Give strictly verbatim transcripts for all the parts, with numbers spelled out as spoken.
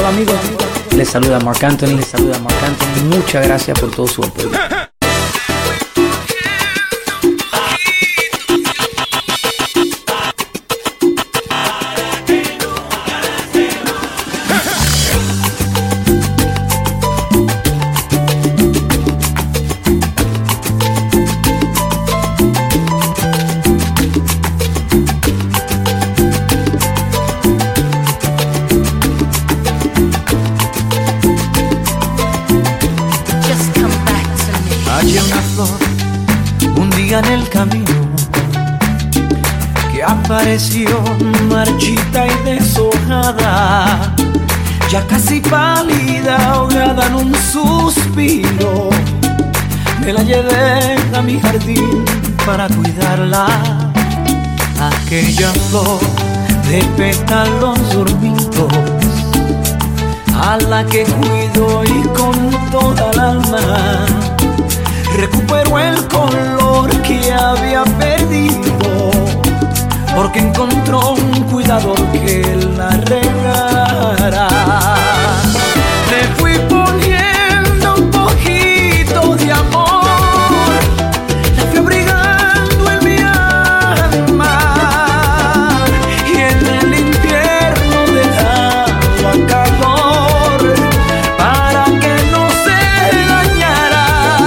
Hola amigos, les saluda Marc Anthony, les saluda Marc Anthony. Muchas gracias por todo su apoyo. En el camino que apareció marchita y deshojada, ya casi pálida, ahogada en un suspiro. Me la llevé a mi jardín para cuidarla, aquella flor de pétalos dormidos, a la que cuido y con toda el alma recuperó el color que había perdido, porque encontró un cuidador que la regara. Le fui poniendo un poquito de amor, la fui abrigando en mi alma, y en el invierno le daba calor para que no se dañara.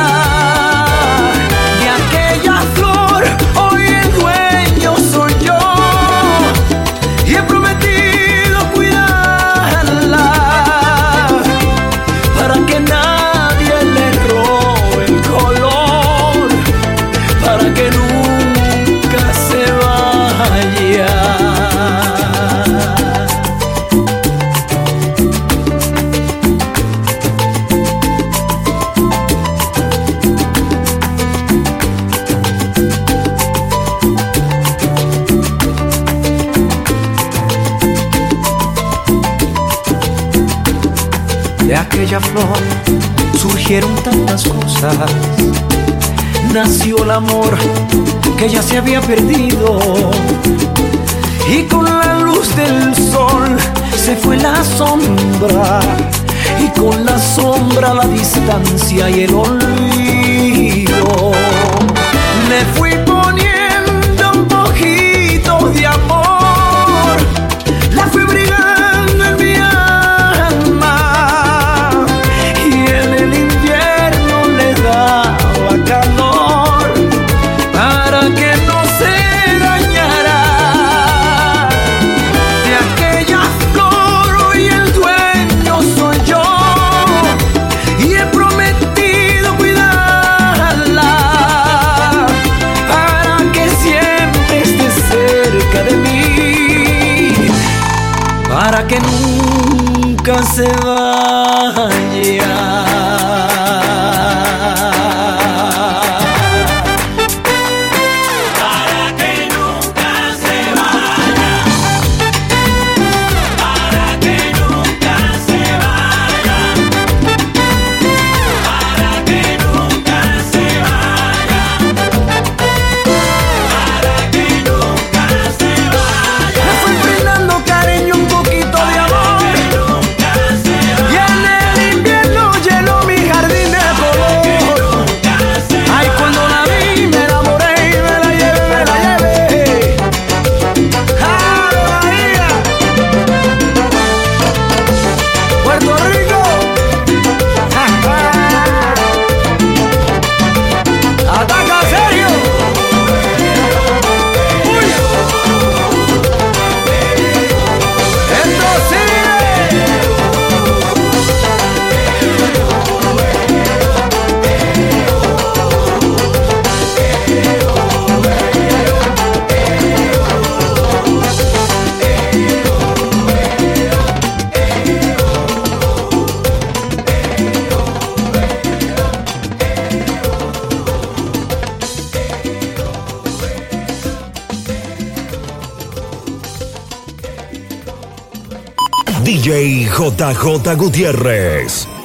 De aquella flor surgieron tantas cosas, nació el amor que ya se había perdido, y con la luz del sol se fue la sombra, y con la sombra la distancia y el olvido. Le fui poniendo un poquito de amor, la fui brigando en mi alma, y en el invierno le daba calor para que no se dañara. De aquella flor hoy el dueño soy yo, y he prometido cuidarla para que siempre esté cerca de mí, para que nunca se vaya. D J J J Gutiérrez.